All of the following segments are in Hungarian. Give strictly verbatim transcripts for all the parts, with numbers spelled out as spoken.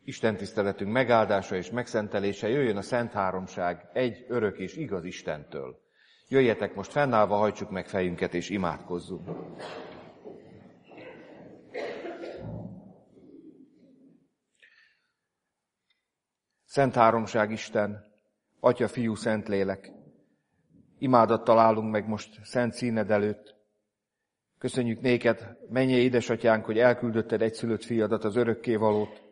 Isten tiszteletünk megáldása és megszentelése jöjjön a Szent Háromság egy örök és igaz Istentől. Jöjjetek most fennállva, hajtsuk meg fejünket és imádkozzunk. Szent Háromság Isten, Atya, Fiú, Szentlélek, imádattal állunk meg most szent színed előtt. Köszönjük néked, mennyei édesatyánk, hogy elküldötted egyszülött fiadat, az örökkévalót.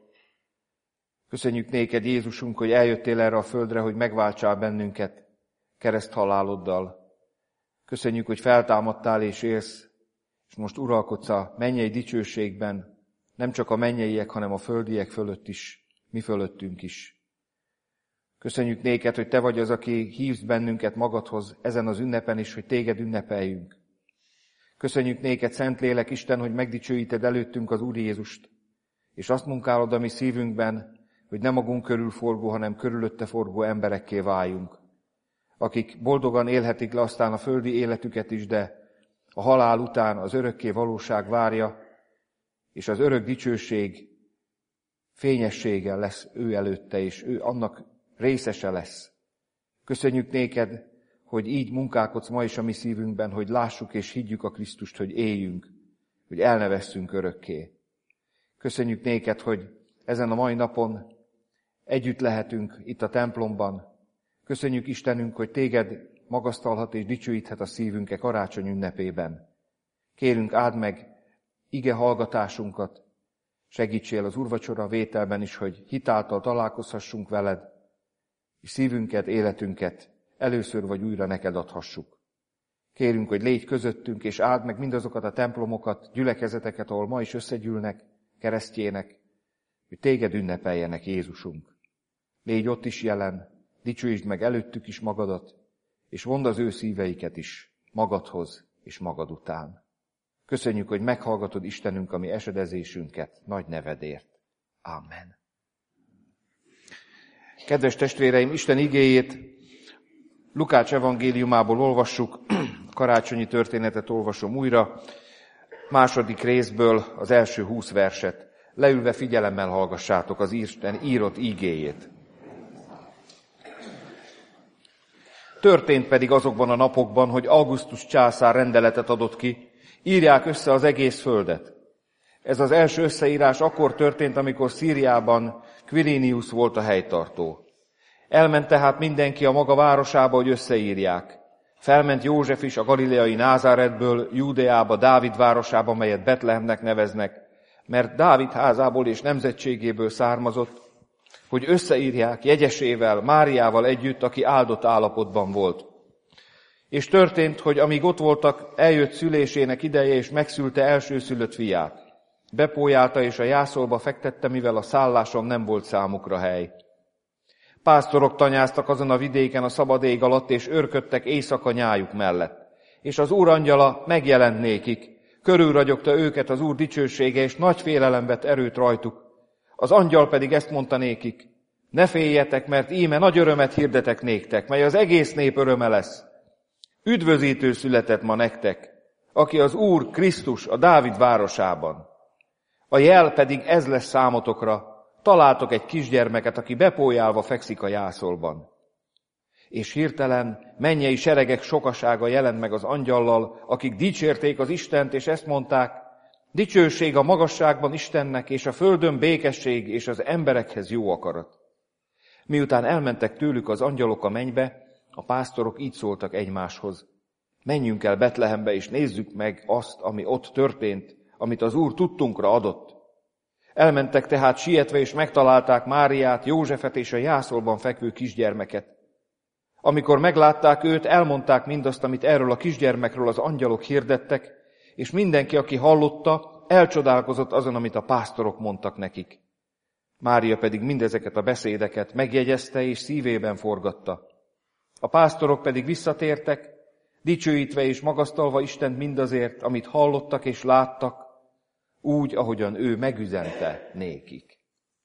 Köszönjük néked, Jézusunk, hogy eljöttél erre a földre, hogy megváltsál bennünket kereszthaláloddal. Köszönjük, hogy feltámadtál és élsz, és most uralkodsz a mennyei dicsőségben, nem csak a mennyeiek, hanem a földiek fölött is, mi fölöttünk is. Köszönjük néked, hogy te vagy az, aki hívsz bennünket magadhoz ezen az ünnepen is, hogy téged ünnepeljünk. Köszönjük néked, Szentlélek Isten, hogy megdicsőíted előttünk az Úr Jézust, és azt munkálod a mi szívünkben, hogy nem magunk körül forgó, hanem körülötte forgó emberekké váljunk, akik boldogan élhetik le aztán a földi életüket is, de a halál után az örökké valóság várja, és az örök dicsőség fényessége lesz ő előtte, és ő annak részese lesz. Köszönjük néked, hogy így munkálkodsz ma is a mi szívünkben, hogy lássuk és higgyük a Krisztust, hogy éljünk, hogy elnevesszünk örökké. Köszönjük néked, hogy ezen a mai napon együtt lehetünk itt a templomban. Köszönjük Istenünk, hogy téged magasztalhat és dicsőíthet a szívünke karácsony ünnepében. Kérünk, áld meg ige hallgatásunkat, segítsél az úrvacsora vételben is, hogy hitáltal találkozhassunk veled, és szívünket, életünket először vagy újra neked adhassuk. Kérünk, hogy légy közöttünk, és áld meg mindazokat a templomokat, gyülekezeteket, ahol ma is összegyűlnek keresztjének, hogy téged ünnepeljenek, Jézusunk. Légy ott is jelen, dicsőítsd meg előttük is magadat, és vond az ő szíveiket is magadhoz és magad után. Köszönjük, hogy meghallgatod, Istenünk, a mi esedezésünket nagy nevedért. Amen. Kedves testvéreim, Isten igéjét Lukács evangéliumából olvassuk, karácsonyi történetet olvasom újra, második részből az első húsz verset. Leülve figyelemmel hallgassátok az Isten írott igéjét. Történt pedig azokban a napokban, hogy Augustus császár rendeletet adott ki, írják össze az egész földet. Ez az első összeírás akkor történt, amikor Szíriában Quirinius volt a helytartó. Elment tehát mindenki a maga városába, hogy összeírják. Felment József is a galileai Názáretből Júdeába, Dávid városába, melyet Betlehemnek neveznek, mert Dávid házából és nemzetségéből származott, hogy összeírják jegyesével, Máriával együtt, aki áldott állapotban volt. És történt, hogy amíg ott voltak, eljött szülésének ideje, és megszülte elsőszülött fiát. Bepójálta és a jászolba fektette, mivel a szálláson nem volt számukra hely. Pásztorok tanyáztak azon a vidéken a szabad ég alatt, és őrködtek éjszaka nyájuk mellett. És az Úr angyala megjelent nékik, körülragyogta őket az Úr dicsősége, és nagy félelem vett erőt rajtuk. Az angyal pedig ezt mondta nékik: ne féljetek, mert íme nagy örömet hirdetek néktek, mely az egész nép öröme lesz. Üdvözítő született ma nektek, aki az Úr Krisztus a Dávid városában. A jel pedig ez lesz számotokra, találtok egy kisgyermeket, aki bepójálva fekszik a jászolban. És hirtelen mennyei seregek sokasága jelent meg az angyallal, akik dicsérték az Istent, és ezt mondták: dicsőség a magasságban Istennek, és a földön békesség, és az emberekhez jó akarat. Miután elmentek tőlük az angyalok a mennybe, a pásztorok így szóltak egymáshoz: menjünk el Betlehembe, és nézzük meg azt, ami ott történt, amit az Úr tudtunkra adott. Elmentek tehát sietve, és megtalálták Máriát, Józsefet és a jászolban fekvő kisgyermeket. Amikor meglátták őt, elmondták mindazt, amit erről a kisgyermekről az angyalok hirdettek, és mindenki, aki hallotta, elcsodálkozott azon, amit a pásztorok mondtak nekik. Mária pedig mindezeket a beszédeket megjegyezte és szívében forgatta. A pásztorok pedig visszatértek, dicsőítve és magasztalva Istent mindazért, amit hallottak és láttak, úgy, ahogyan ő megüzente nékik.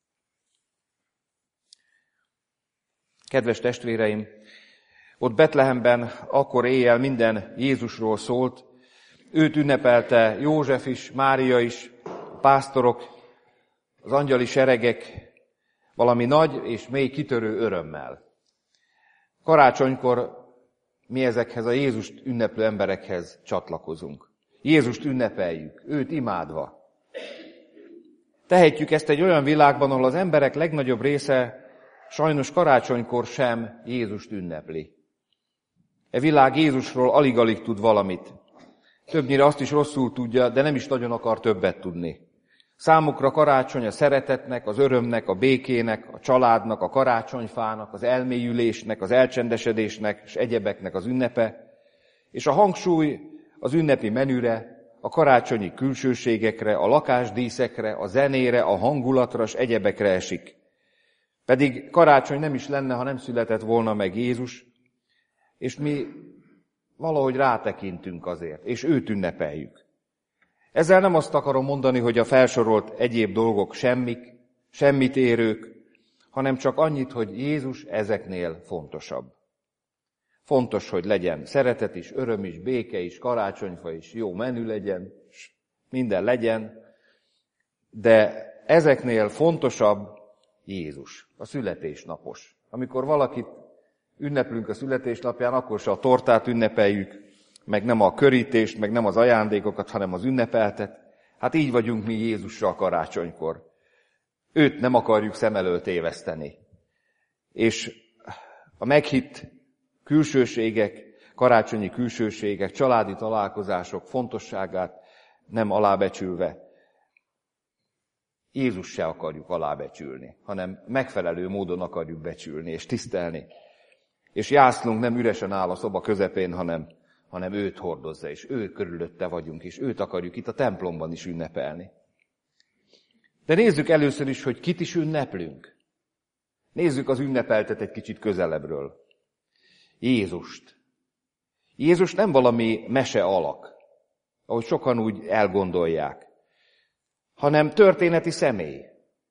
Kedves testvéreim, ott Betlehemben akkor éjjel minden Jézusról szólt, őt ünnepelte József is, Mária is, a pásztorok, az angyali seregek, valami nagy és mély kitörő örömmel. Karácsonykor mi ezekhez a Jézust ünneplő emberekhez csatlakozunk. Jézust ünnepeljük, őt imádva. Tehetjük ezt egy olyan világban, ahol az emberek legnagyobb része sajnos karácsonykor sem Jézust ünnepli. E világ Jézusról alig-alig tud valamit. Többnyire azt is rosszul tudja, de nem is nagyon akar többet tudni. Számukra karácsony a szeretetnek, az örömnek, a békének, a családnak, a karácsonyfának, az elmélyülésnek, az elcsendesedésnek és egyebeknek az ünnepe, és a hangsúly az ünnepi menüre, a karácsonyi külsőségekre, a lakásdíszekre, a zenére, a hangulatra és egyebekre esik. Pedig karácsony nem is lenne, ha nem született volna meg Jézus, és mi valahogy rátekintünk azért, és őt ünnepeljük. Ezzel nem azt akarom mondani, hogy a felsorolt egyéb dolgok semmik, semmit érők, hanem csak annyit, hogy Jézus ezeknél fontosabb. Fontos, hogy legyen szeretet is, öröm is, béke is, karácsonyfa is, jó menü legyen, minden legyen, de ezeknél fontosabb Jézus, a születésnapos. Amikor valakit ünneplünk a születésnapján, akkor se a tortát ünnepeljük, meg nem a körítést, meg nem az ajándékokat, hanem az ünnepeltet. Hát így vagyunk mi Jézussal karácsonykor. Őt nem akarjuk szem előtt éveszteni. És a meghitt külsőségek, karácsonyi külsőségek, családi találkozások fontosságát nem alábecsülve, Jézus se akarjuk alábecsülni, hanem megfelelő módon akarjuk becsülni és tisztelni. És jászlunk nem üresen áll a szoba közepén, hanem, hanem őt hordozza, és ő körülötte vagyunk, és őt akarjuk itt a templomban is ünnepelni. De nézzük először is, hogy kit is ünneplünk. Nézzük az ünnepeltet egy kicsit közelebbről. Jézust. Jézus nem valami mese alak, ahogy sokan úgy elgondolják, hanem történeti személy.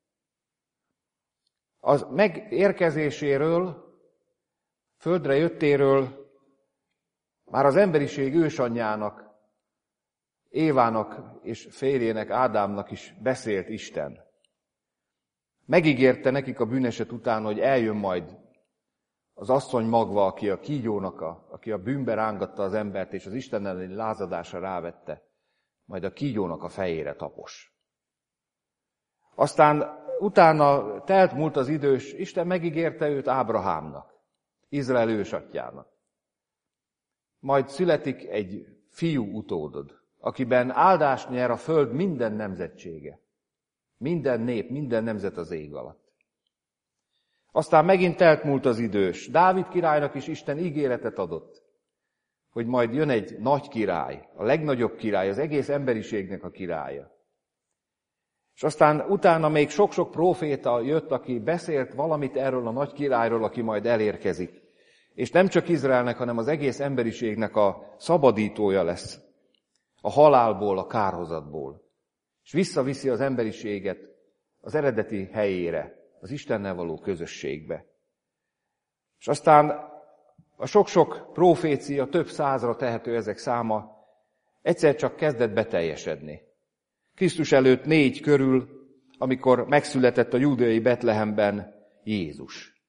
Az megérkezéséről, földre jöttéről már az emberiség ősanyjának, Évának és férjének, Ádámnak is beszélt Isten. Megígérte nekik a bűneset után, hogy eljön majd az asszony magva, aki a kígyónak, a, aki a bűnbe rángatta az embert, és az Isten elleni lázadásra rávette, majd a kígyónak a fejére tapos. Aztán utána telt múlt az idős, Isten megígérte őt Ábrahámnak, Izrael ősatyjának. Majd születik egy fiú utódod, akiben áldást nyer a föld minden nemzetsége. Minden nép, minden nemzet az ég alatt. Aztán megint telt múlt az idős. Dávid királynak is Isten ígéretet adott, hogy majd jön egy nagy király, a legnagyobb király, az egész emberiségnek a királya. És aztán utána még sok-sok próféta jött, aki beszélt valamit erről a nagy királyról, aki majd elérkezik. És nem csak Izraelnek, hanem az egész emberiségnek a szabadítója lesz. A halálból, a kárhozatból. És visszaviszi az emberiséget az eredeti helyére, az Istennel való közösségbe. És aztán a sok-sok profécia, több százra tehető ezek száma, egyszer csak kezdett beteljesedni. Krisztus előtt négy körül, amikor megszületett a júdeai Betlehemben Jézus,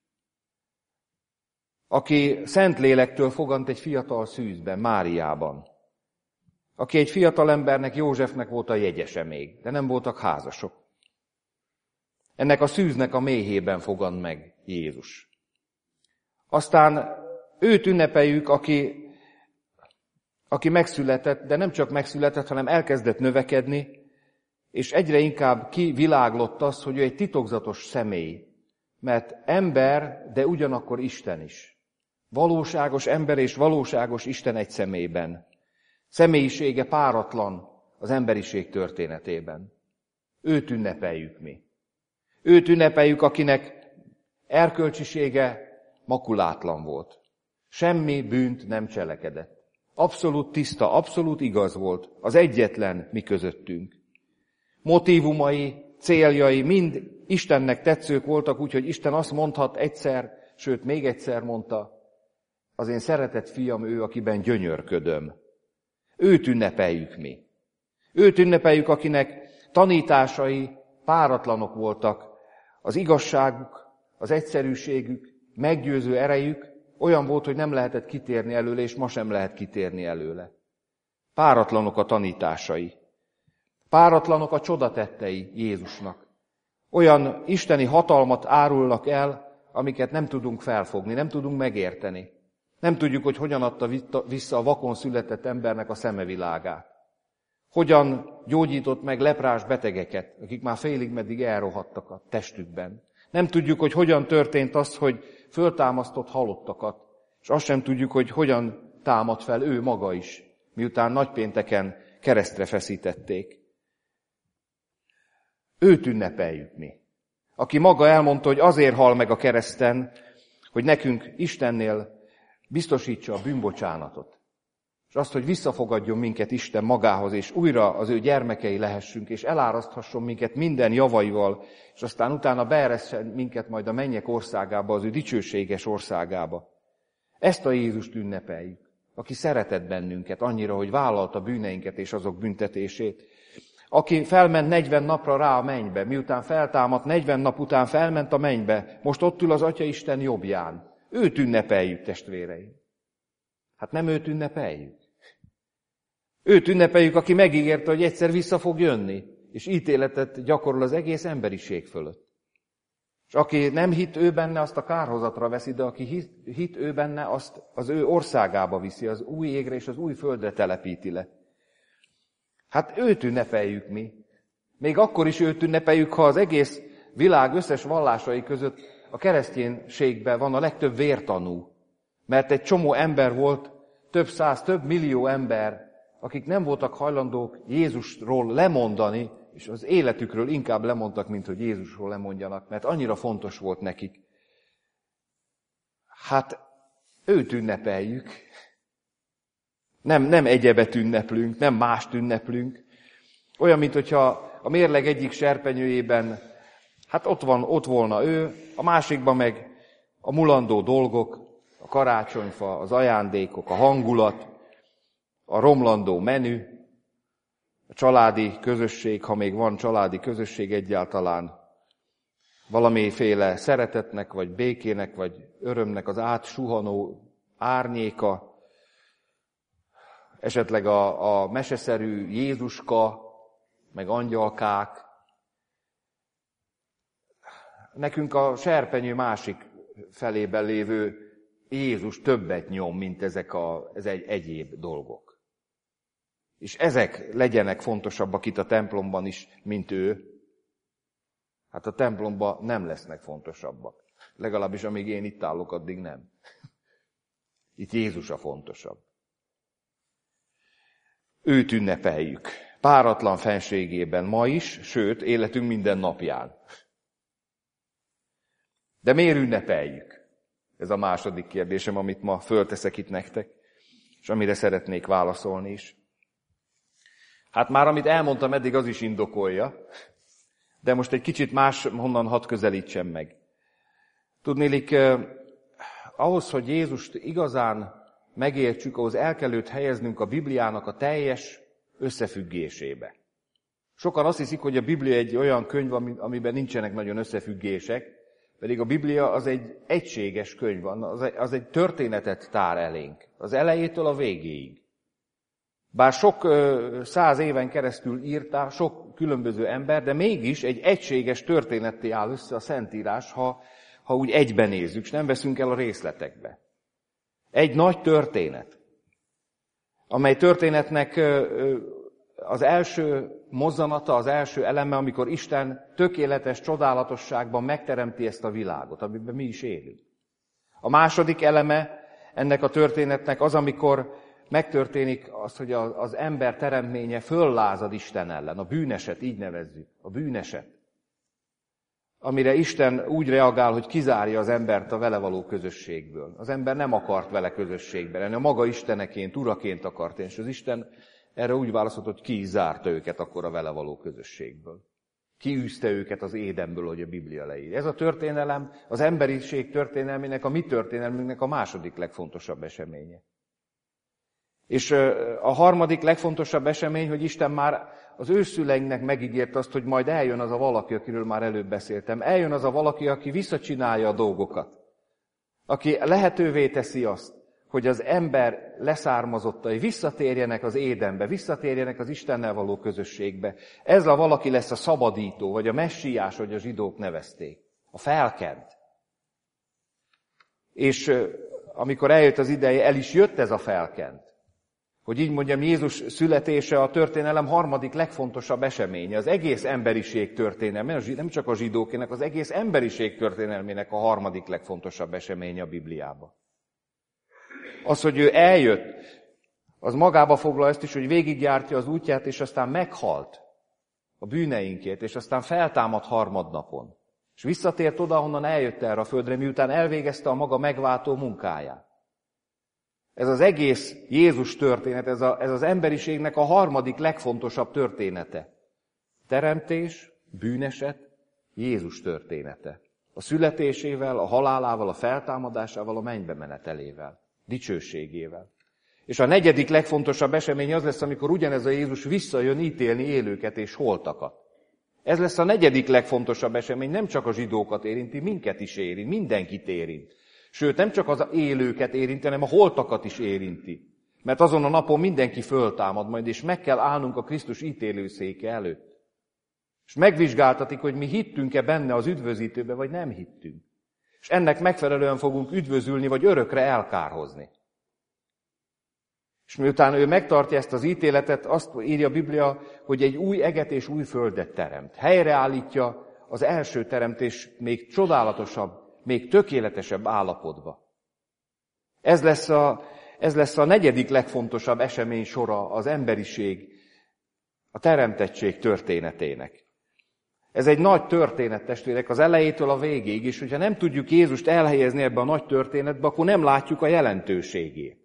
aki Szentlélektől fogant egy fiatal szűzben, Máriában, aki egy fiatal embernek, Józsefnek volt a jegyese még, de nem voltak házasok. Ennek a szűznek a méhében fogant meg Jézus. Aztán őt ünnepeljük, aki, aki megszületett, de nem csak megszületett, hanem elkezdett növekedni, és egyre inkább kiviláglott az, hogy ő egy titokzatos személy, mert ember, de ugyanakkor Isten is. Valóságos ember és valóságos Isten egy személyben. Személyisége páratlan az emberiség történetében. Őt ünnepeljük mi. Őt ünnepeljük, akinek erkölcsisége makulátlan volt. Semmi bűnt nem cselekedett. Abszolút tiszta, abszolút igaz volt, az egyetlen mi közöttünk. Motívumai, céljai mind Istennek tetszők voltak, úgyhogy Isten azt mondhat egyszer, sőt még egyszer mondta, az én szeretett fiam ő, akiben gyönyörködöm. Őt ünnepeljük mi. Őt ünnepeljük, akinek tanításai páratlanok voltak, Az igazságuk, az egyszerűségük, meggyőző erejük olyan volt, hogy nem lehetett kitérni előle, és ma sem lehet kitérni előle. Páratlanok a tanításai. Páratlanok a csodatettei Jézusnak. Olyan isteni hatalmat árulnak el, amiket nem tudunk felfogni, nem tudunk megérteni. Nem tudjuk, hogy hogyan adta vissza a vakon született embernek a szemevilágát. Hogyan gyógyított meg leprás betegeket, akik már félig meddig elrohadtak a testükben. Nem tudjuk, hogy hogyan történt az, hogy föltámasztott halottakat, és azt sem tudjuk, hogy hogyan támad fel ő maga is, miután nagypénteken keresztre feszítették. Őt ünnepeljük mi. Aki maga elmondta, hogy azért hal meg a kereszten, hogy nekünk Istennél biztosítsa a bűnbocsánatot. És azt, hogy visszafogadjon minket Isten magához, és újra az ő gyermekei lehessünk, és eláraszthasson minket minden javaival, és aztán utána beeressen minket majd a mennyek országába, az ő dicsőséges országába. Ezt a Jézust ünnepeljük, aki szeretett bennünket annyira, hogy vállalta bűneinket és azok büntetését. Aki felment negyven napra rá a mennybe, miután feltámadt, negyven nap után felment a mennybe, most ott ül az Atya Isten jobbján. Őt ünnepeljük, testvéreim. Hát nem őt ünnepeljük. Őt ünnepeljük, aki megígérte, hogy egyszer vissza fog jönni, és ítéletet gyakorol az egész emberiség fölött. És aki nem hitt ő benne, azt a kárhozatra veszi, de aki hit, hit ő benne, azt az ő országába viszi, az új égre és az új földre telepíti le. Hát őt ünnepeljük mi. Még akkor is őt ünnepeljük, ha az egész világ összes vallásai között a kereszténységben van a legtöbb vértanú. Mert egy csomó ember volt, több száz, több millió ember, akik nem voltak hajlandók Jézusról lemondani, és az életükről inkább lemondtak, mint hogy Jézusról lemondjanak, mert annyira fontos volt nekik. Hát őt ünnepeljük. Nem, nem egyebet ünneplünk, nem mást ünneplünk. Olyan, mint hogyha a mérleg egyik serpenyőjében, hát ott van, ott volna ő, a másikban meg a mulandó dolgok, a karácsonyfa, az ajándékok, a hangulat, a romlandó menü, a családi közösség, ha még van családi közösség egyáltalán, valamiféle szeretetnek, vagy békének, vagy örömnek az átsuhanó árnyéka, esetleg a, a meseszerű Jézuska, meg angyalkák. Nekünk a serpenyő másik felében lévő Jézus többet nyom, mint ezek a, ez egy egyéb dolgok. És ezek legyenek fontosabbak itt a templomban is, mint ő. Hát a templomban nem lesznek fontosabbak. Legalábbis amíg én itt állok, addig nem. Itt Jézus a fontosabb. Őt ünnepeljük. Páratlan fenségében ma is, sőt, életünk minden napján. De miért ünnepeljük? Ez a második kérdésem, amit ma fölteszek itt nektek, és amire szeretnék válaszolni is. Hát már amit elmondtam eddig, az is indokolja, de most egy kicsit más honnan hadd közelítsem meg. Tudnélik, eh, ahhoz, hogy Jézust igazán megértsük, ahhoz el kell őt helyeznünk a Bibliának a teljes összefüggésébe. Sokan azt hiszik, hogy a Biblia egy olyan könyv, amiben nincsenek nagyon összefüggések, pedig a Biblia az egy egységes könyv, az egy történetet tár elénk, az elejétől a végéig. Bár sok száz éven keresztül írta, sok különböző ember, de mégis egy egységes történetté áll össze a Szentírás, ha, ha úgy egyben nézzük, és nem veszünk el a részletekbe. Egy nagy történet, amely történetnek az első mozzanata, az első eleme, amikor Isten tökéletes csodálatosságban megteremti ezt a világot, amiben mi is élünk. A második eleme ennek a történetnek az, amikor megtörténik az, hogy az ember teremtménye föllázad Isten ellen, a bűneset, így nevezzük, a bűneset. Amire Isten úgy reagál, hogy kizárja az embert a vele való közösségből. Az ember nem akart vele közösségbe lenni, a maga isteneként, uraként akart, és az Isten erre úgy válaszolt, hogy ki is zárta őket akkor a vele való közösségből. Kiűzte őket az Édenből, hogy a Biblia leír. Ez a történelem az emberiség történelmének, a mi történelmünknek a második legfontosabb eseménye. És a harmadik legfontosabb esemény, hogy Isten már az őszüleinknek megígért azt, hogy majd eljön az a valaki, akiről már előbb beszéltem. Eljön az a valaki, aki visszacsinálja a dolgokat. Aki lehetővé teszi azt, hogy az ember leszármazottai visszatérjenek az Édenbe, visszatérjenek az Istennel való közösségbe. Ez a valaki lesz a szabadító, vagy a messiás, hogy a zsidók nevezték. A felkent. És amikor eljött az ideje, el is jött ez a felkent. Hogy így mondjam, Jézus születése a történelem harmadik legfontosabb eseménye. Az egész emberiség történelme, nem csak a zsidókének, az egész emberiség történelmének a harmadik legfontosabb eseménye a Bibliában. Az, hogy ő eljött, az magába foglal ezt is, hogy végigjártja az útját, és aztán meghalt a bűneinkért, és aztán feltámad harmadnapon. És visszatért oda, honnan eljött erre a földre, miután elvégezte a maga megváltó munkáját. Ez az egész Jézus történet, ez, a, ez az emberiségnek a harmadik legfontosabb története. Teremtés, bűneset, Jézus története. A születésével, a halálával, a feltámadásával, a mennybe menetelével, dicsőségével. És a negyedik legfontosabb esemény az lesz, amikor ugyanez a Jézus visszajön ítélni élőket és holtakat. Ez lesz a negyedik legfontosabb esemény, nem csak a zsidókat érinti, minket is érint, mindenkit érint. Sőt, nem csak az élőket érinti, hanem a holtakat is érinti. Mert azon a napon mindenki föltámad majd, és meg kell állnunk a Krisztus ítélőszéke előtt. És megvizsgáltatik, hogy mi hittünk-e benne az üdvözítőbe, vagy nem hittünk. És ennek megfelelően fogunk üdvözülni, vagy örökre elkárhozni. És miután ő megtartja ezt az ítéletet, azt írja a Biblia, hogy egy új eget és új földet teremt. Helyreállítja az első teremtés még csodálatosabb, még tökéletesebb állapotba. Ez lesz a, ez lesz a negyedik legfontosabb esemény sora az emberiség, a teremtettség történetének. Ez egy nagy történet, testvérek, az elejétől a végéig, és hogyha nem tudjuk Jézust elhelyezni ebbe a nagy történetbe, akkor nem látjuk a jelentőségét.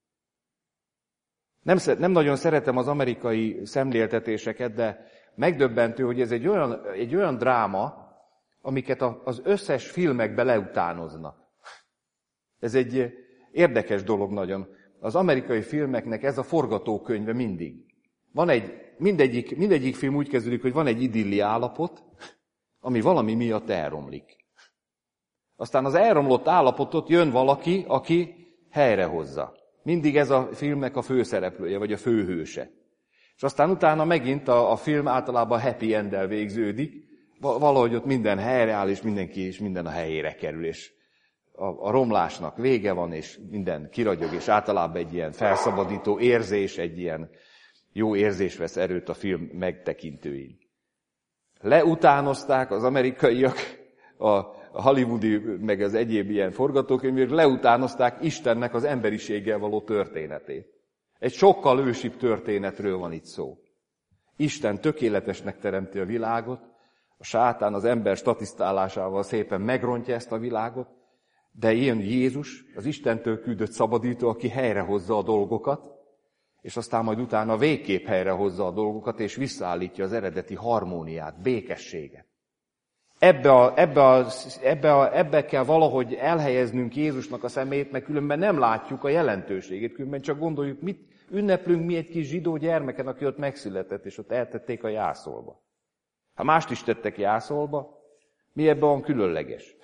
Nem, nem nagyon szeretem az amerikai szemléltetéseket, de megdöbbentő, hogy ez egy olyan, egy olyan dráma, amiket az összes filmekbe leutánoznak. Ez egy érdekes dolog nagyon. Az amerikai filmeknek ez a forgatókönyve mindig. Van egy, mindegyik, mindegyik film úgy kezdődik, hogy van egy idilli állapot, ami valami miatt elromlik. Aztán az elromlott állapotot jön valaki, aki helyrehozza. Mindig ez a filmnek a főszereplője, vagy a főhőse. És aztán utána megint a, a film általában happy end-el végződik, valahogy ott minden helyreáll, és mindenki és minden a helyére kerül, és a, a romlásnak vége van, és minden kiragyog, és általában egy ilyen felszabadító érzés, egy ilyen jó érzés vesz erőt a film megtekintőin. Leutánozták az amerikaiak, a hollywoodi, meg az egyéb ilyen forgatókönyvek, leutánozták Istennek az emberiséggel való történetét. Egy sokkal ősibb történetről van itt szó. Isten tökéletesnek teremti a világot, a sátán az ember statisztálásával szépen megrontja ezt a világot, de ilyen Jézus, az Istentől küldött szabadító, aki helyrehozza a dolgokat, és aztán majd utána végképp helyrehozza a dolgokat, és visszaállítja az eredeti harmóniát, békességet. Ebbe, a, ebbe, a, ebbe, a, ebbe kell valahogy elhelyeznünk Jézusnak a szemét, mert különben nem látjuk a jelentőségét, különben csak gondoljuk, mit ünneplünk mi egy kis zsidó gyermeken, aki ott megszületett, és ott eltették a jászolba. Ha mást is tettek jászolba, mi ebben van különleges?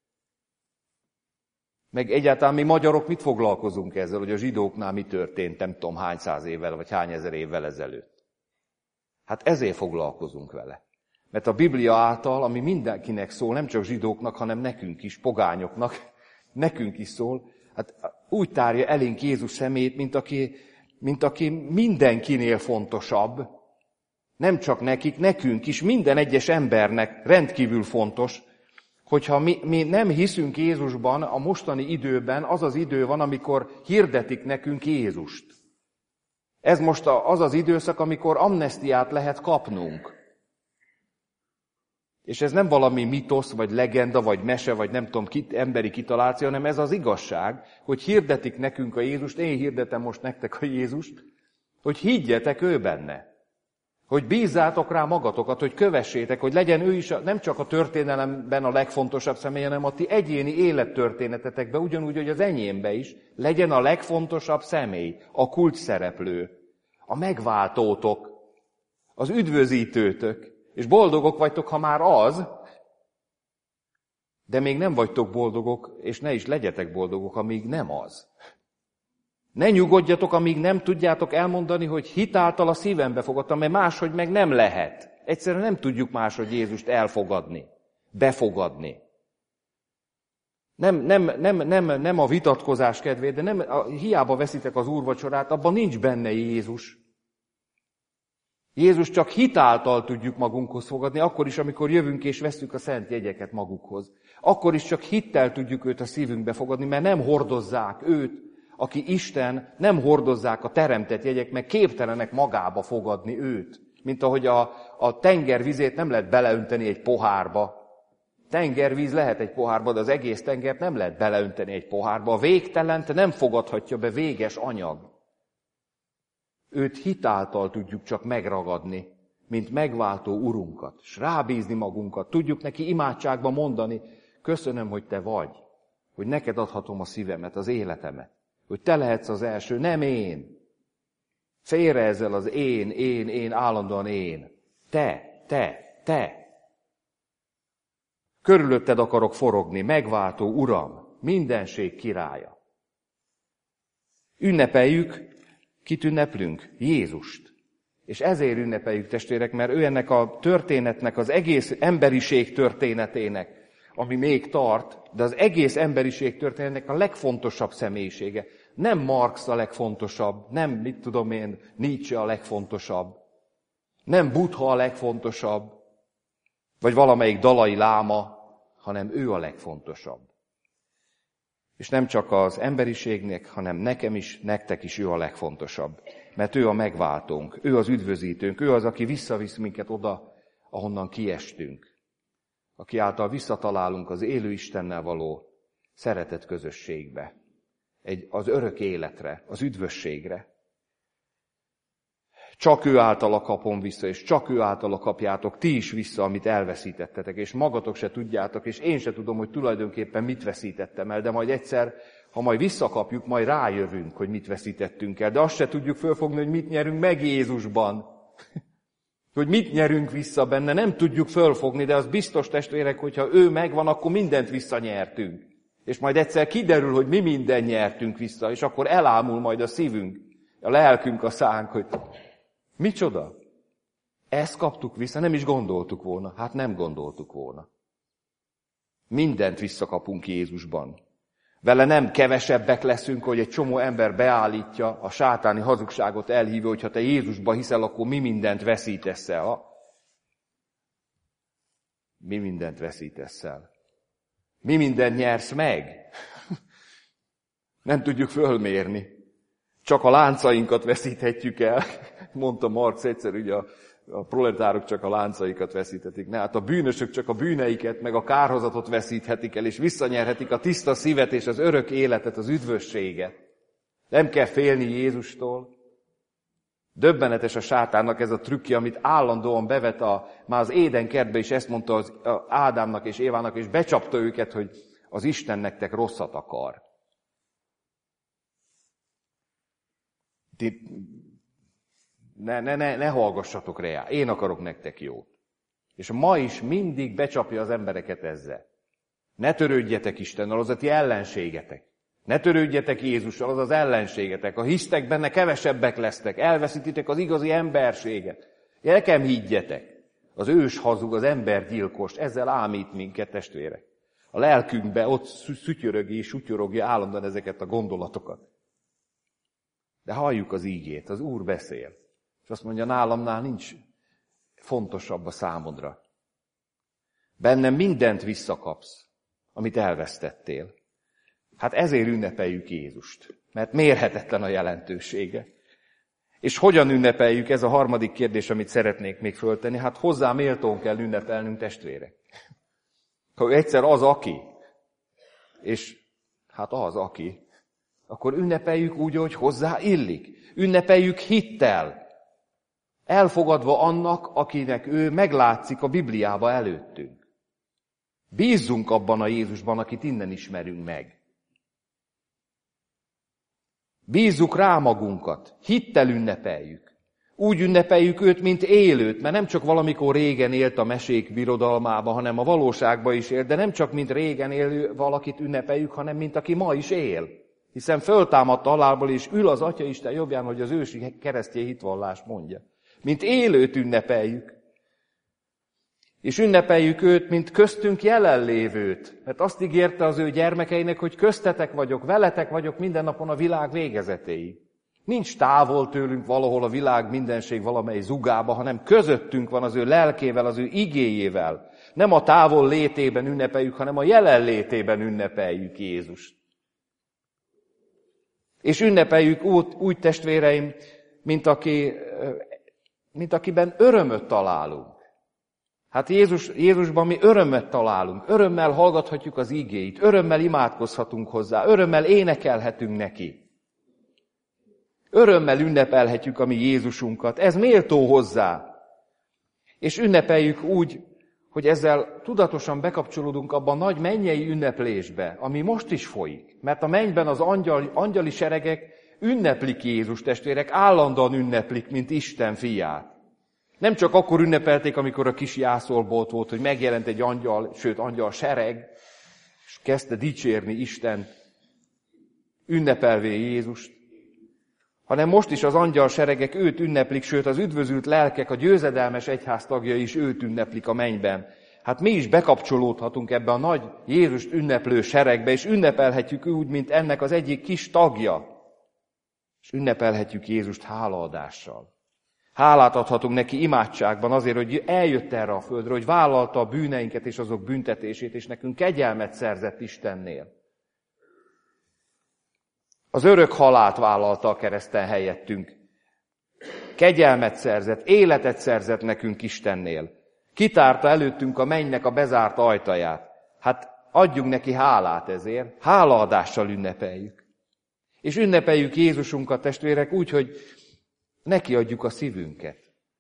Meg egyáltalán mi magyarok mit foglalkozunk ezzel, hogy a zsidóknál mi történt, nem tudom hány száz évvel, vagy hány ezer évvel ezelőtt. Hát ezért foglalkozunk vele. Mert a Biblia által, ami mindenkinek szól, nem csak zsidóknak, hanem nekünk is, pogányoknak, nekünk is szól, hát úgy tárja elénk Jézus szemét, mint aki, mint aki mindenkinél fontosabb. Nem csak nekik, nekünk is, minden egyes embernek rendkívül fontos, hogyha mi, mi nem hiszünk Jézusban, a mostani időben az az idő van, amikor hirdetik nekünk Jézust. Ez most az az időszak, amikor amnesztiát lehet kapnunk. És ez nem valami mitosz, vagy legenda, vagy mese, vagy nem tudom, kit, emberi kitaláció, hanem ez az igazság, hogy hirdetik nekünk a Jézust, én hirdetem most nektek a Jézust, hogy higgyetek ő benne. Hogy bízzátok rá magatokat, hogy kövessétek, hogy legyen ő is a, nem csak a történelemben a legfontosabb személy, hanem a ti egyéni élettörténetetekben, ugyanúgy, hogy az enyémbe is, legyen a legfontosabb személy, a kulcsszereplő, a megváltótok, az üdvözítőtök. És boldogok vagytok, ha már az, de még nem vagytok boldogok, és ne is legyetek boldogok, amíg nem az. Ne nyugodjatok, amíg nem tudjátok elmondani, hogy hitáltal a szívembe fogadtam, mert máshogy meg nem lehet. Egyszerűen nem tudjuk máshogy Jézust elfogadni, befogadni. Nem, nem, nem, nem, nem a vitatkozás kedvéért, de nem, a, hiába veszitek az úrvacsorát, abban nincs benne Jézus. Jézus csak hitáltal tudjuk magunkhoz fogadni, akkor is, amikor jövünk és vesszük a szent jegyeket magukhoz. Akkor is csak hittel tudjuk őt a szívünkbe fogadni, mert nem hordozzák őt, aki Isten, nem hordozzák a teremtett jegyek, meg képtelenek magába fogadni őt. Mint ahogy a, a tengervizét nem lehet beleönteni egy pohárba. Tengervíz lehet egy pohárba, de az egész tengert nem lehet beleönteni egy pohárba. A végtelent nem fogadhatja be véges anyag. Őt hitáltal tudjuk csak megragadni, mint megváltó urunkat, s rábízni magunkat. Tudjuk neki imádságban mondani, köszönöm, hogy te vagy, hogy neked adhatom a szívemet, az életemet, hogy te lehetsz az első, nem én. Félre ezzel az én, én, én, állandóan én. Te, te, te. Körülötted akarok forogni, megváltó Uram, mindenség királya. Ünnepeljük, kit ünneplünk? Jézust. És ezért ünnepeljük, testvérek, mert ő ennek a történetnek, az egész emberiség történetének, ami még tart, de az egész emberiség történetének a legfontosabb személyisége. Nem Marx a legfontosabb, nem, mit tudom én, Nietzsche a legfontosabb, nem Buddha a legfontosabb, vagy valamelyik dalai láma, hanem ő a legfontosabb. És nem csak az emberiségnek, hanem nekem is, nektek is ő a legfontosabb. Mert ő a megváltónk, ő az üdvözítőnk, ő az, aki visszavisz minket oda, ahonnan kiestünk. Aki által visszatalálunk az élő Istennel való szeretet közösségbe. Egy, az örök életre, az üdvösségre. Csak ő általa kapom vissza, és csak ő általa kapjátok ti is vissza, amit elveszítettetek, és magatok se tudjátok, és én se tudom, hogy tulajdonképpen mit veszítettem el, de majd egyszer, ha majd visszakapjuk, majd rájövünk, hogy mit veszítettünk el, de azt se tudjuk fölfogni, hogy mit nyerünk meg Jézusban. Hogy mit nyerünk vissza benne, nem tudjuk fölfogni, de az biztos, testvérek, hogyha ő megvan, akkor mindent visszanyertünk. És majd egyszer kiderül, hogy mi minden nyertünk vissza, és akkor elámul majd a szívünk, a lelkünk, a szánk, hogy micsoda? Ezt kaptuk vissza, nem is gondoltuk volna. Hát nem gondoltuk volna. Mindent visszakapunk Jézusban. Vele nem kevesebbek leszünk, hogy egy csomó ember beállítja, a sátáni hazugságot elhívja, hogy ha te Jézusba hiszel, akkor mi mindent veszítesz el. Mi mindent veszítesz el? Mi mindent nyersz meg? Nem tudjuk fölmérni. Csak a láncainkat veszíthetjük el. Mondta Marx egyszer, ugye a, a proletárok csak a láncaikat veszíthetik. Ne, hát a bűnösök csak a bűneiket, meg a kárhozatot veszíthetik el, és visszanyerhetik a tiszta szívet és az örök életet, az üdvösséget. Nem kell félni Jézustól. Döbbenetes a sátánnak ez a trükkje, amit állandóan bevet a, már az Édenkertbe is ezt mondta az Ádámnak és Évának, és becsapta őket, hogy az Isten nektek rosszat akar. Ti, ne, ne, ne, ne hallgassatok rá, én akarok nektek jót. És ma is mindig becsapja az embereket ezzel. Ne törődjetek Istennel, az a ti ellenségetek. Ne törődjetek Jézussal, az az ellenségetek. Ha hisztek benne, kevesebbek lesztek. Elveszítitek az igazi emberséget. Nekem higgyetek. Az ős hazug, az embergyilkos, ezzel ámít minket, testvérek. A lelkünkbe ott szütyörögi és sutyorogja állandóan ezeket a gondolatokat. De halljuk az ígét, az Úr beszél. És azt mondja, nálamnál nincs fontosabb a számodra. Bennem mindent visszakapsz, amit elvesztettél. Hát ezért ünnepeljük Jézust, mert mérhetetlen a jelentősége. És hogyan ünnepeljük? Ez a harmadik kérdés, amit szeretnék még föltenni. Hát hozzá méltón kell ünnepelnünk, testvérek. Ha ő egyszer az, aki, és hát az, aki, akkor ünnepeljük úgy, hogy hozzá illik. Ünnepeljük hittel. elfogadva annak, akinek ő meglátszik a Bibliába előttünk. Bízzunk abban a Jézusban, akit innen ismerünk meg. Bízzuk rá magunkat, hittel ünnepeljük. Úgy ünnepeljük őt, mint élőt, mert nem csak valamikor régen élt a mesék birodalmába, hanem a valóságban is élt, de nem csak mint régen élő valakit ünnepeljük, hanem mint aki ma is él. Hiszen föltámadt a halálból, és ül az Atyaisten jobbján, hogy az ősi keresztény hitvallás mondja. Mint élőt ünnepeljük. És ünnepeljük őt, mint köztünk jelenlévőt. Mert azt ígérte az ő gyermekeinek, hogy köztetek vagyok, veletek vagyok minden napon a világ végezetéig. Nincs távol tőlünk valahol a világ mindenség valamely zugába, hanem közöttünk van az ő lelkével, az ő igéjével. Nem a távol létében ünnepeljük, hanem a jelenlétében ünnepeljük Jézust. És ünnepeljük úgy, úgy testvéreim, mint, aki, mint akiben örömöt találunk. Hát Jézus, Jézusban mi örömöt találunk, örömmel hallgathatjuk az igéit, örömmel imádkozhatunk hozzá, örömmel énekelhetünk neki. Örömmel ünnepelhetjük a mi Jézusunkat, ez méltó hozzá. És ünnepeljük úgy, hogy ezzel tudatosan bekapcsolódunk abba a nagy mennyei ünneplésbe, ami most is folyik. Mert a mennyben az angyali, angyali seregek ünneplik Jézus testvérek, állandóan ünneplik, mint Isten fiát. Nem csak akkor ünnepelték, amikor a kis jászolbolt volt, hogy megjelent egy angyal, sőt angyal sereg, és kezdte dicsérni Istent, ünnepelvé Jézust, hanem most is az angyal seregek őt ünneplik, sőt az üdvözült lelkek, a győzedelmes egyház tagjai is őt ünneplik a mennyben. Hát mi is bekapcsolódhatunk ebbe a nagy Jézust ünneplő seregbe, és ünnepelhetjük úgy, mint ennek az egyik kis tagja. És ünnepelhetjük Jézust hálaadással. Hálát adhatunk neki imádságban azért, hogy eljött erre a földre, hogy vállalta a bűneinket és azok büntetését, és nekünk kegyelmet szerzett Istennél. Az örök halált vállalta a kereszten helyettünk. Kegyelmet szerzett, életet szerzett nekünk Istennél. Kitárta előttünk a mennynek a bezárt ajtaját. Hát adjunk neki hálát ezért, hálaadással ünnepeljük. És ünnepeljük Jézusunkat, testvérek, úgy, hogy neki adjuk a szívünket.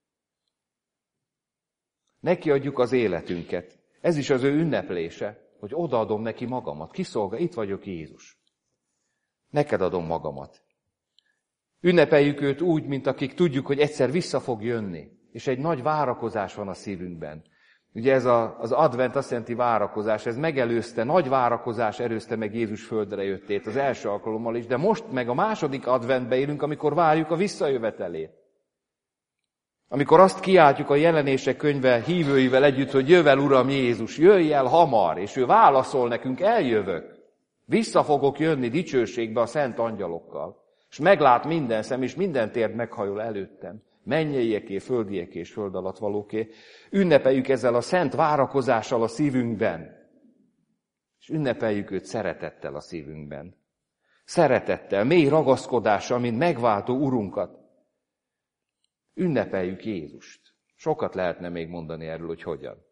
Neki adjuk az életünket. Ez is az ő ünneplése, hogy odaadom neki magamat. Kiszolgál, itt vagyok Jézus. Neked adom magamat. Ünnepeljük őt úgy, mint akik tudjuk, hogy egyszer vissza fog jönni, és egy nagy várakozás van a szívünkben. Ugye ez a, az advent azt jelenti várakozás, ez megelőzte, nagy várakozás előzte meg Jézus földre jöttét az első alkalommal is, de most meg a második adventbe élünk, amikor várjuk a visszajövetelét. Amikor azt kiáltjuk a Jelenések könyve hívőivel együtt, hogy jövel Uram Jézus, jöjj el hamar, és ő válaszol nekünk, eljövök. Vissza fogok jönni dicsőségbe a szent angyalokkal, és meglát minden szem, és minden térd meghajol előttem. Mennyieké, földieké és föld alatt valóké. Ünnepeljük ezzel a szent várakozással a szívünkben. És ünnepeljük őt szeretettel a szívünkben. Szeretettel, mély ragaszkodással, mint megváltó Urunkat. Ünnepeljük Jézust. Sokat lehetne még mondani erről, hogy hogyan.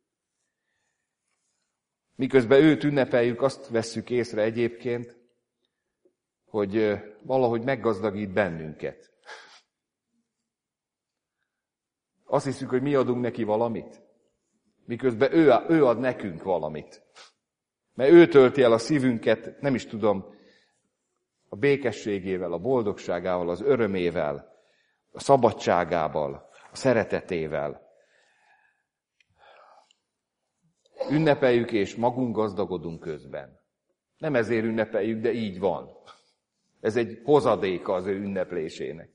Miközben őt ünnepeljük, azt vesszük észre egyébként, hogy valahogy meggazdagít bennünket. Azt hiszük, hogy mi adunk neki valamit, miközben ő, ő ad nekünk valamit. Mert ő tölti el a szívünket, nem is tudom, a békességével, a boldogságával, az örömével, a szabadságával, a szeretetével. Ünnepeljük, és magunk gazdagodunk közben. Nem ezért ünnepeljük, de így van. Ez egy hozadéka az ő ünneplésének.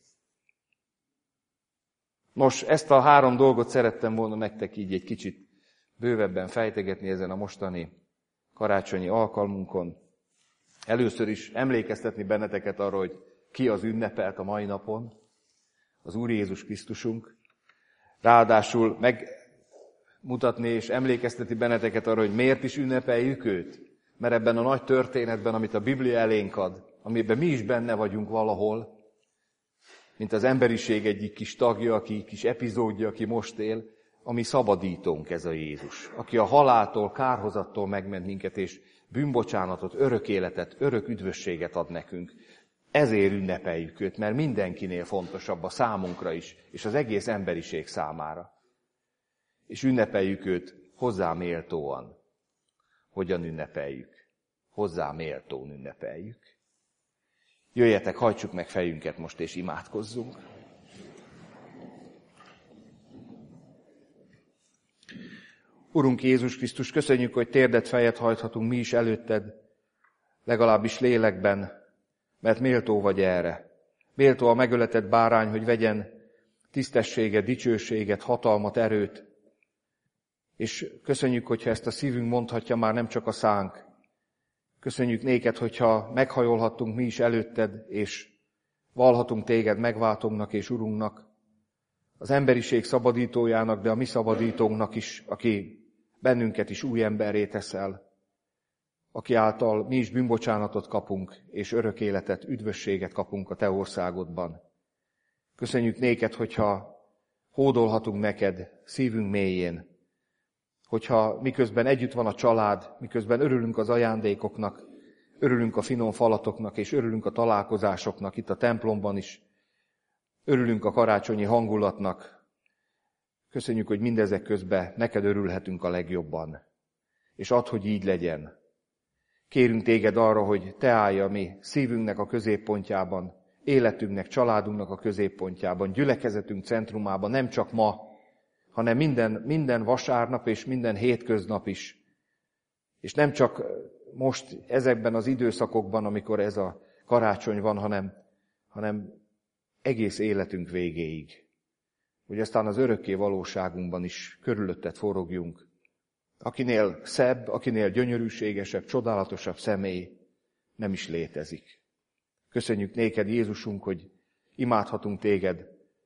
Nos, ezt a három dolgot szerettem volna nektek így egy kicsit bővebben fejtegetni ezen a mostani karácsonyi alkalmunkon. Először is emlékeztetni benneteket arra, hogy ki az ünnepelt a mai napon, az Úr Jézus Krisztusunk. Ráadásul megmutatni és emlékeztetni benneteket arra, hogy miért is ünnepeljük őt. Mert ebben a nagy történetben, amit a Biblia elénk ad, amiben mi is benne vagyunk valahol, mint az emberiség egyik kis tagja, aki kis epizódja, aki most él, ami szabadítónk ez a Jézus, aki a haláltól, kárhozattól megment minket, és bűnbocsánatot, örök életet, örök üdvösséget ad nekünk. ezért ünnepeljük őt, mert mindenkinél fontosabb a számunkra is, és az egész emberiség számára. És ünnepeljük őt hozzá méltóan. Hogyan ünnepeljük? Hozzá méltón ünnepeljük. Jöjjetek, hajtsuk meg fejünket most, és imádkozzunk. Urunk Jézus Krisztus, köszönjük, hogy térdet fejet hajthatunk mi is előtted, legalábbis lélekben, mert méltó vagy erre. Méltó a megöletett bárány, hogy vegyen tisztességet, dicsőséget, hatalmat, erőt. És köszönjük, hogyha ezt a szívünk mondhatja, már nem csak a szánk. Köszönjük néked, hogyha meghajolhattunk mi is előtted, és vallhatunk téged megváltónknak és Urunknak, az emberiség szabadítójának, de a mi szabadítónknak is, aki bennünket is új emberré teszel, aki által mi is bűnbocsánatot kapunk, és örök életet, üdvösséget kapunk a te országodban. Köszönjük néked, hogyha hódolhatunk neked szívünk mélyén, hogyha miközben együtt van a család, miközben örülünk az ajándékoknak, örülünk a finom falatoknak, és örülünk a találkozásoknak itt a templomban is, örülünk a karácsonyi hangulatnak. Köszönjük, hogy mindezek közben neked örülhetünk a legjobban. És add, hogy így legyen. Kérünk téged arra, hogy te állj a mi szívünknek a középpontjában, életünknek, családunknak a középpontjában, gyülekezetünk centrumában, nem csak ma, hanem minden, minden vasárnap és minden hétköznap is. És nem csak most ezekben az időszakokban, amikor ez a karácsony van, hanem, hanem egész életünk végéig. Hogy aztán az örökké valóságunkban is körülötted forrogjunk. Akinél szebb, akinél gyönyörűségesebb, csodálatosabb személy nem is létezik. Köszönjük néked, Jézusunk, hogy imádhatunk téged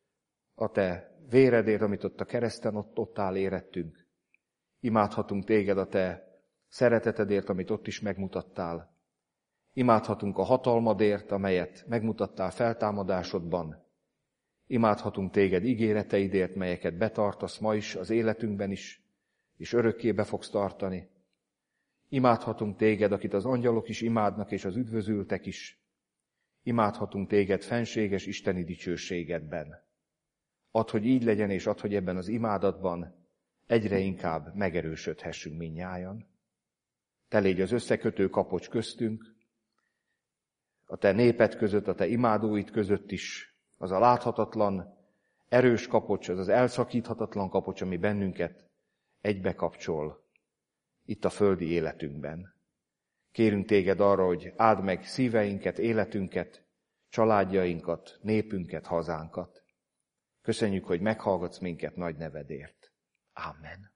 a te véredért, amit ott a kereszten ott, ott áll érettünk. Imádhatunk téged a te szeretetedért, amit ott is megmutattál. Imádhatunk a hatalmadért, amelyet megmutattál feltámadásodban. Imádhatunk téged ígéreteidért, melyeket betartasz ma is, az életünkben is, és örökké be fogsz tartani. Imádhatunk téged, akit az angyalok is imádnak, és az üdvözültek is. Imádhatunk téged fenséges isteni dicsőségedben. Add, hogy így legyen, és add, hogy ebben az imádatban egyre inkább megerősödhessünk mindnyájan. Te légy az összekötő kapocs köztünk, a te néped között, a te imádóid között is, az a láthatatlan, erős kapocs, az az elszakíthatatlan kapocs, ami bennünket egybe kapcsol itt a földi életünkben. Kérünk téged arra, hogy áld meg szíveinket, életünket, családjainkat, népünket, hazánkat. Köszönjük, hogy meghallgatsz minket nagy nevedért. Ámen.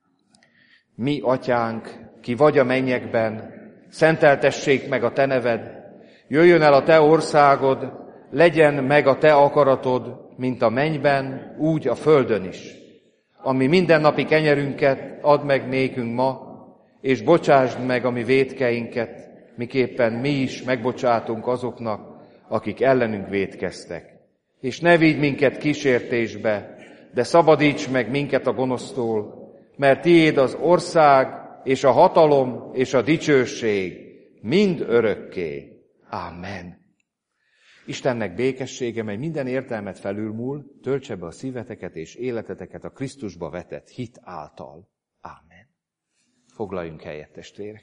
Mi, atyánk, ki vagy a mennyekben, szenteltessék meg a te neved, jöjjön el a te országod, legyen meg a te akaratod, mint a mennyben, úgy a földön is. Ami mindennapi kenyerünket add meg nékünk ma, és bocsásd meg a mi vétkeinket, miképpen mi is megbocsátunk azoknak, akik ellenünk vétkeztek. És ne vigy minket kísértésbe, de szabadíts meg minket a gonosztól, mert tiéd az ország, és a hatalom, és a dicsőség mind örökké. Ámen. Istennek békessége, mely minden értelmet felülmúl, töltse be a szíveteket és életeteket a Krisztusba vetett hit által. Ámen. Foglaljunk helyet, testvérek.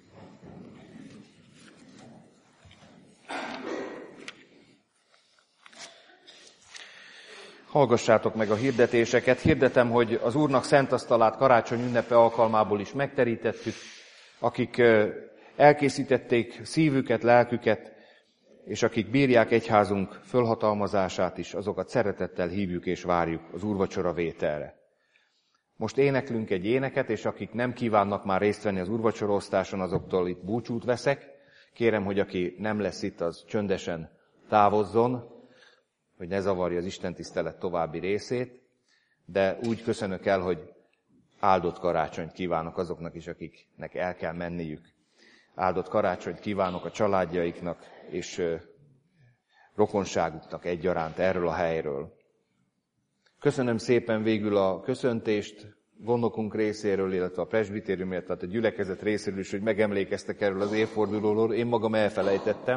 Hallgassátok meg a hirdetéseket. Hirdetem, hogy az Úrnak szent asztalát karácsony ünnepe alkalmából is megterítettük. Akik elkészítették szívüket, lelküket, és akik bírják egyházunk fölhatalmazását is, azokat szeretettel hívjuk és várjuk az úrvacsora vételre. Most éneklünk egy éneket, és akik nem kívánnak már részt venni az úrvacsoraosztáson, azoktól itt búcsút veszek. Kérem, hogy aki nem lesz itt, az csöndesen távozzon, hogy ne zavarja az istentisztelet további részét, de úgy köszönök el, hogy áldott karácsonyt kívánok azoknak is, akiknek el kell menniük. Áldott karácsonyt kívánok a családjaiknak és rokonságuknak egyaránt erről a helyről. Köszönöm szépen végül a köszöntést gondnokunk részéről, illetve a presbitérium, illetve a gyülekezet részéről is, hogy megemlékeztek erről az évfordulóról. Én magam elfelejtettem,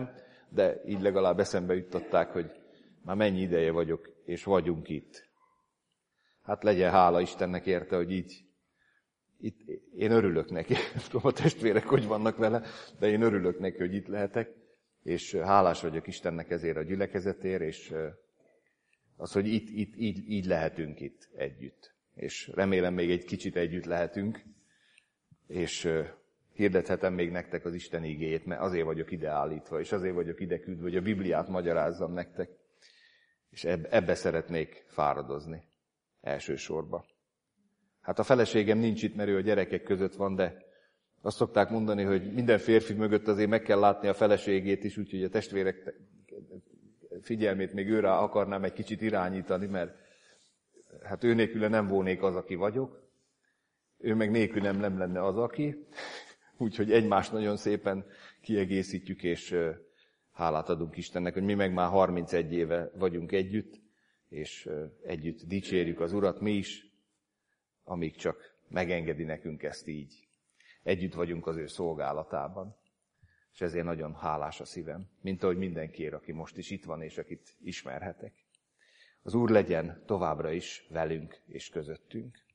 de így legalább eszembe juttatták, hogy már mennyi ideje vagyok, és vagyunk itt. Hát legyen hála Istennek érte, hogy így, itt, én örülök neki. Nem tudom, a testvérek hogy vannak vele, de én örülök neki, hogy itt lehetek, és hálás vagyok Istennek ezért a gyülekezetért, és az, hogy itt, itt így, így lehetünk itt együtt. És remélem még egy kicsit együtt lehetünk, és hirdethetem még nektek az Isten igéjét, mert azért vagyok ide állítva, és azért vagyok ide küldve, hogy a Bibliát magyarázzam nektek, és ebbe szeretnék fáradozni elsősorban. Hát a feleségem nincs itt, mert ő a gyerekek között van, de azt szokták mondani, hogy minden férfi mögött azért meg kell látni a feleségét is, úgyhogy a testvérek figyelmét még őre akarnám egy kicsit irányítani, mert hát ő nélküle nem volnék az, aki vagyok, ő meg nélkülem nem lenne az, aki, úgyhogy egymást nagyon szépen kiegészítjük, és hálát adunk Istennek, hogy mi meg már harmincegy éve vagyunk együtt, és együtt dicsérjük az Urat mi is, amíg csak megengedi nekünk ezt így. Együtt vagyunk az ő szolgálatában, és ezért nagyon hálás a szívem, mint ahogy mindenkiért, aki most is itt van, és akit ismerhetek. Az Úr legyen továbbra is velünk és közöttünk.